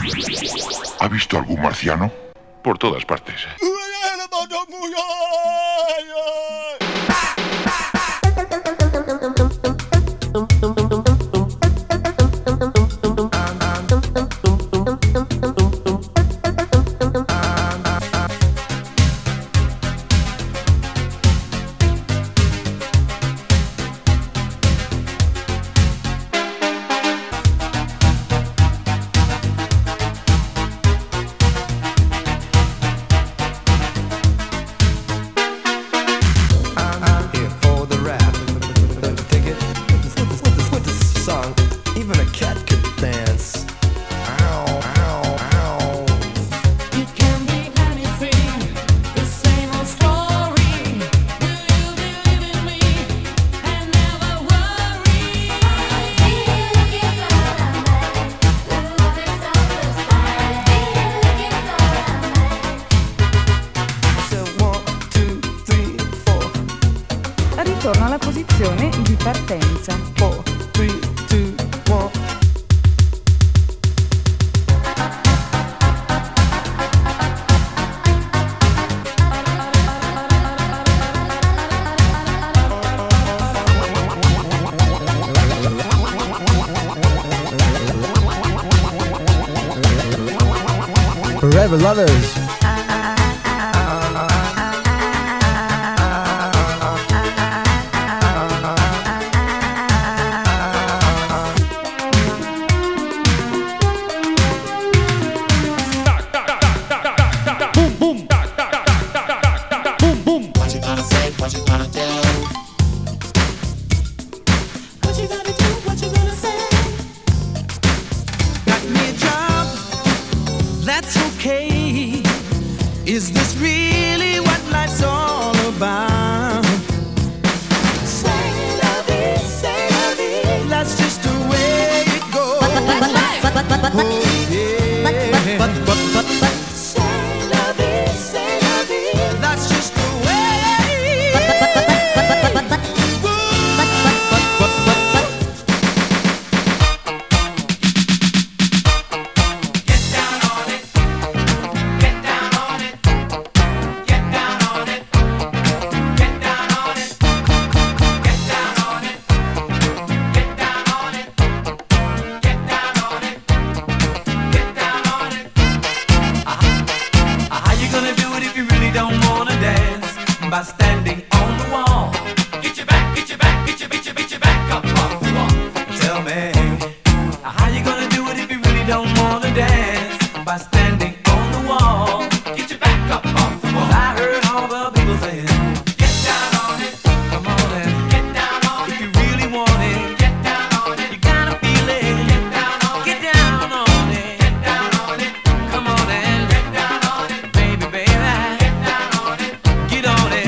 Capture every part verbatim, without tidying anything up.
¿Ha visto algún marciano? Por todas partes. Ritorno alla posizione di partenza. four, three, two, one. Forever Lovers. Is this really what life's all about? Say la vie, say la vie. That's just the way it goes. Oh, yeah. But, but, but, but. Say la vie, say la vie. That's just the way. But, but, but, but, but, but, but. By standing on the wall. Get your back, get your back, get your, get your, get your back up off the wall. Tell me, how you gonna do it if you really don't wanna dance? By standing on the wall. Get your back up off the wall. I heard all the people saying, get down on it. Come on and get down on it. If you really want it, get down on it. You gotta feel it. Get down on it. Get down on it. Get down on it. Come on and get down on it. Baby, baby. Get down on it. Get on it.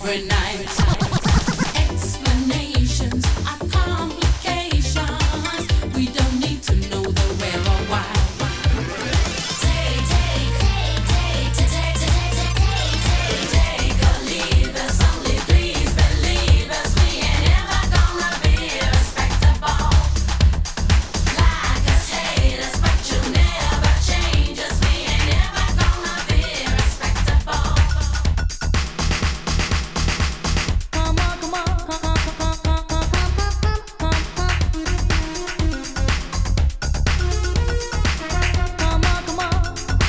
every night. Explanations are complications. We don't need to know the where or why. Take, take, take, take, take, take, take, take, take or leave us. Only please believe us. We ain't ever gonna be respectable. Like us, hate us, but you never change us. We ain't ever gonna be respectable. Come on, come on, come on, come on, come on, come on, come on.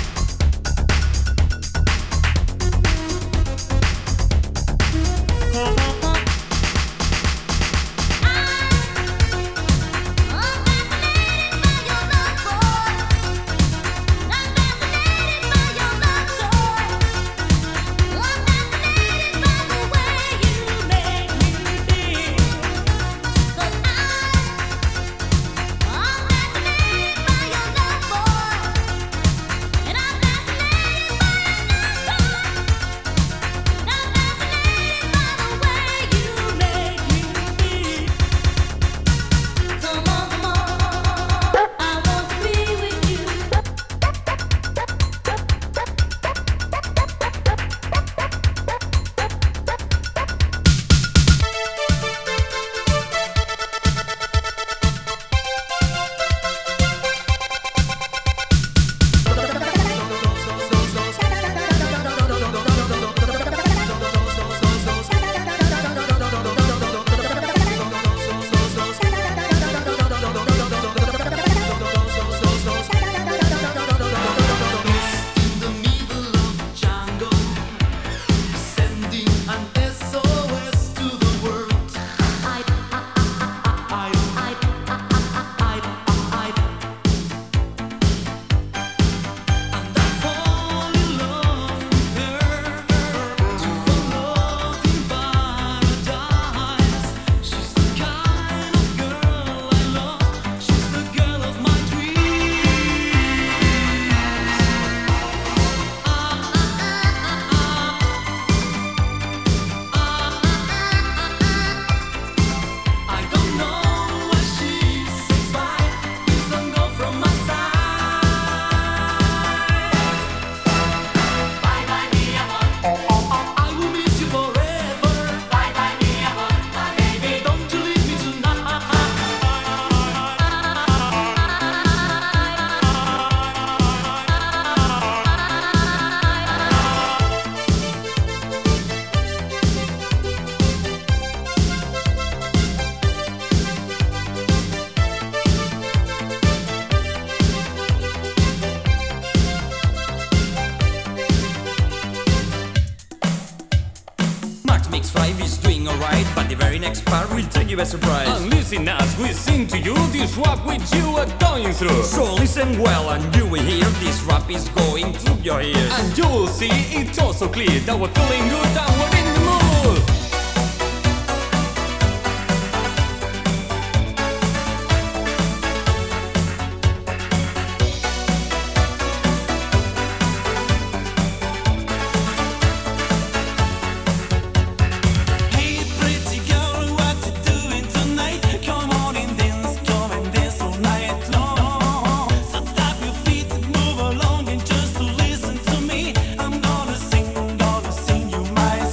Max Mix five is doing alright, but the very next part will take you by surprise. And listen as we sing to you this rap which you are going through. So listen well and you will hear this rap is going through your ears. And you will see it's also clear that we're feeling good and we're in the mood. Hey pretty girl, what you doing tonight? Come on and dance, come and dance all night long. So tap your feet and move along and just listen to me. I'm gonna sing, gonna sing you my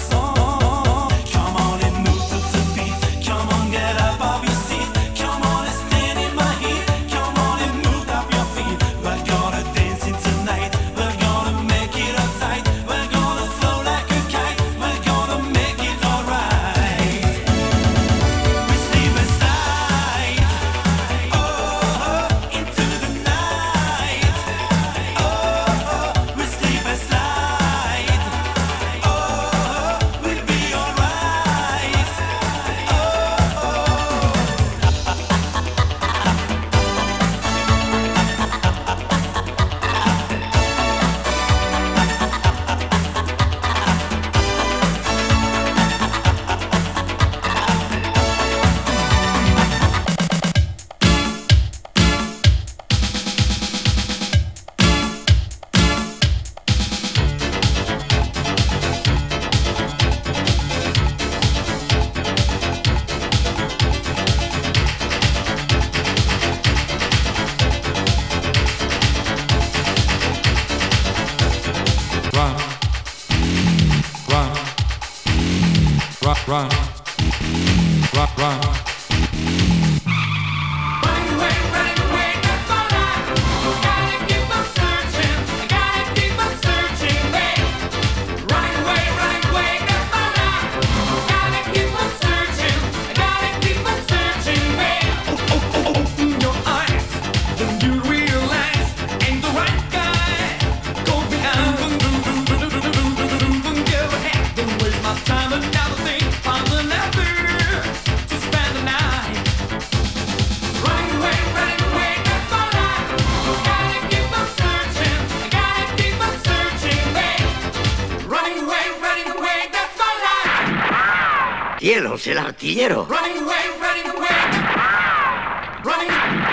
run, run, run, run. Running away, running away, that's my life. Gotta keep on searching, gotta keep on searching, babe. Running away, running away, that's my life. Gotta keep on searching, gotta keep on searching, babe. Oh, oh, oh, open your eyes, then you realize ain't the right guy. Go behind, give a head, don't waste my time another thing, find another to spend the night. Running away, running away, that's my life. Gotta keep on searching, gotta keep on searching, babe. Running away, running away, that's my life. ¡Cielos, el artillero! Running away, running away. Running.